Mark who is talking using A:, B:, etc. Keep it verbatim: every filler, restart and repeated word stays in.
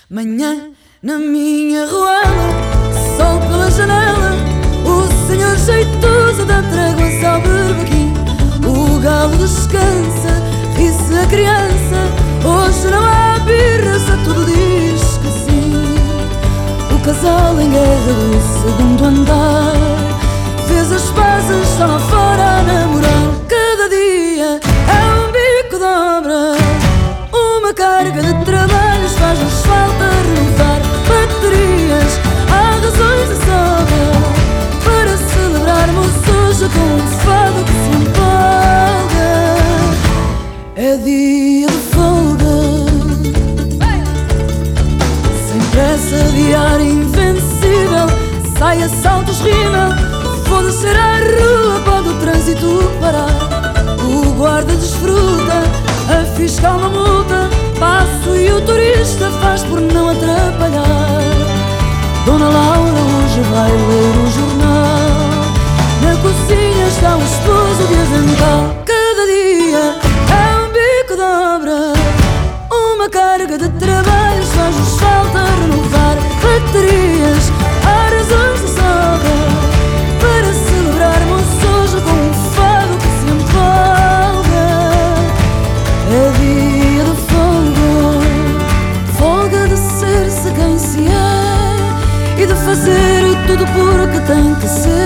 A: Manhã na minha ruela, sol pela janela, o senhor jeitoso dá tréguas ao berbequim. O galo descansa, ri-se a criança, hoje não há birra, se tudo diz que sim. O casal em guerra do segundo andar fez as pazes, está lá fora a namorar. Cada dia é um bico de obra, uma carga de trabalhos, faz-nos falta renovar baterias. Há razões de sobra para celebrarmos hoje com um fado que se empolga. É dia de folga, sem pressa, diário invencível. Saia, saltos, rima, vou descer à rua, pode o trânsito parar. O guarda desfruta, a fiscal não multa, passo e o turista faz por não atrapalhar. Dona Laura hoje vai ler o jornal, na cozinha está o esposo de avental. Cada dia é um bico de obra, uma carga de trabalhos, faz-nos falta renovar baterias. Há razões de sobra para celebrarmos hoje com um fado que se empolga. É dia de folga, folga de ser-se quem se é e de fazer tudo porque tem que ser.